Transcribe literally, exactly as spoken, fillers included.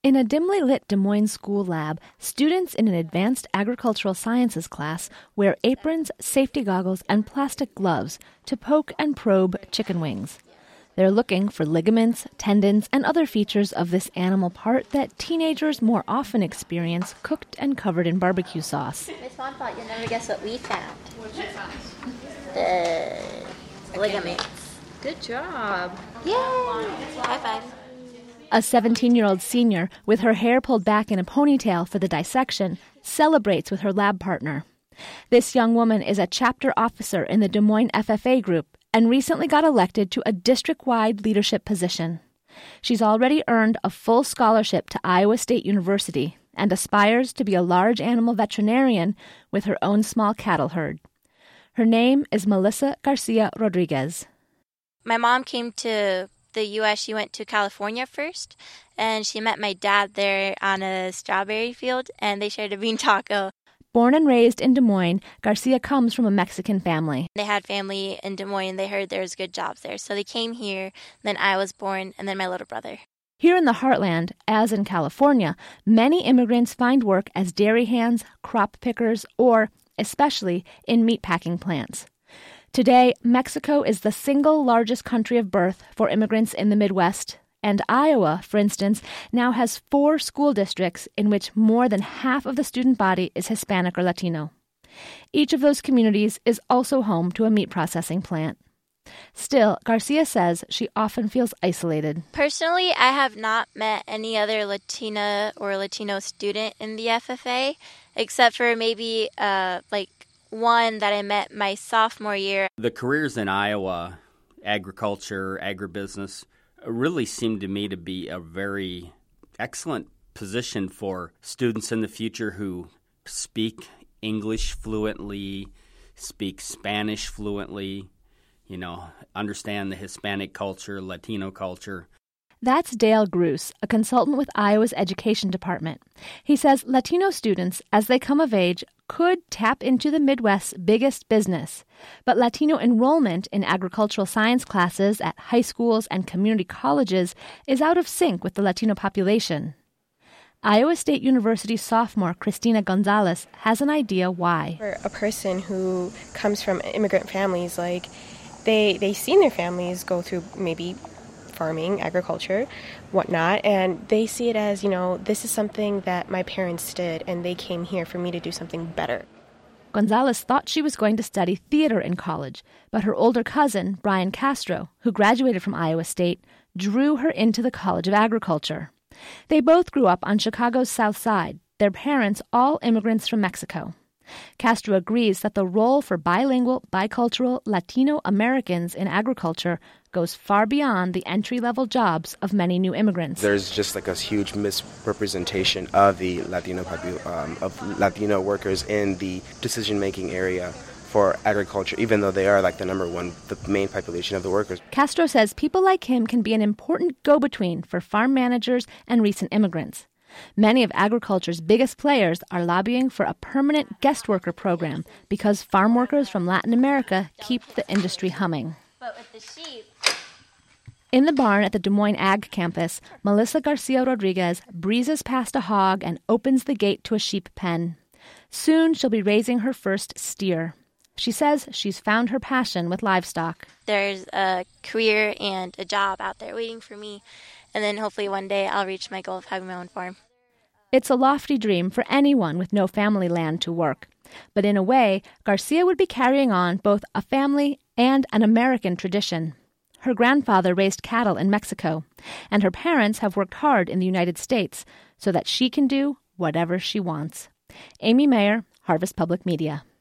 In a dimly lit Des Moines school lab, students in an advanced agricultural sciences class wear aprons, safety goggles, and plastic gloves to poke and probe chicken wings. They're looking for ligaments, tendons, and other features of this animal part that teenagers more often experience cooked and covered in barbecue sauce. Miss Mom thought you'll never guess what we found. What did you find? The ligaments. Good job. Yay! High five. A seventeen-year-old senior, with her hair pulled back in a ponytail for the dissection, celebrates with her lab partner. This young woman is a chapter officer in the Des Moines F F A group and recently got elected to a district-wide leadership position. She's already earned a full scholarship to Iowa State University and aspires to be a large animal veterinarian with her own small cattle herd. Her name is Melissa Garcia Rodriguez. My mom came to the U S She went to California first, and she met my dad there on a strawberry field, and they shared a bean taco. Born and raised in Des Moines, Garcia comes from a Mexican family. They had family in Des Moines. They heard there was good jobs there, so they came here. Then I was born, and then my little brother. Here in the heartland, as in California, many immigrants find work as dairy hands, crop pickers, or, especially, in meatpacking plants. Today, Mexico is the single largest country of birth for immigrants in the Midwest, and Iowa, for instance, now has four school districts in which more than half of the student body is Hispanic or Latino. Each of those communities is also home to a meat processing plant. Still, Garcia says she often feels isolated. Personally, I have not met any other Latina or Latino student in the F F A, except for maybe uh, like one that I met my sophomore year. The careers in Iowa, agriculture, agribusiness, really seem to me to be a very excellent position for students in the future who speak English fluently, speak Spanish fluently, you know, understand the Hispanic culture, Latino culture. That's Dale Gruss, a consultant with Iowa's Education Department. He says Latino students, as they come of age, could tap into the Midwest's biggest business. But Latino enrollment in agricultural science classes at high schools and community colleges is out of sync with the Latino population. Iowa State University sophomore Christina Gonzalez has an idea why. For a person who comes from immigrant families, like they they seen their families go through maybe farming, agriculture, whatnot, and they see it as, you know, this is something that my parents did, and they came here for me to do something better. Gonzalez thought she was going to study theater in college, but her older cousin, Brian Castro, who graduated from Iowa State, drew her into the College of Agriculture. They both grew up on Chicago's South Side, their parents all immigrants from Mexico. Castro agrees that the role for bilingual, bicultural Latino Americans in agriculture goes far beyond the entry-level jobs of many new immigrants. There's just like a huge misrepresentation of the Latino popu- um, of Latino workers in the decision-making area for agriculture, even though they are like the number one, the main population of the workers. Castro says people like him can be an important go-between for farm managers and recent immigrants. Many of agriculture's biggest players are lobbying for a permanent guest worker program because farm workers from Latin America keep the industry humming. But with the sheep... In the barn at the Des Moines Ag campus, Melissa Garcia Rodriguez breezes past a hog and opens the gate to a sheep pen. Soon she'll be raising her first steer. She says she's found her passion with livestock. There's a career and a job out there waiting for me, and then hopefully one day I'll reach my goal of having my own farm. It's a lofty dream for anyone with no family land to work. But in a way, Garcia would be carrying on both a family and an American tradition. Her grandfather raised cattle in Mexico, and her parents have worked hard in the United States so that she can do whatever she wants. Amy Mayer, Harvest Public Media.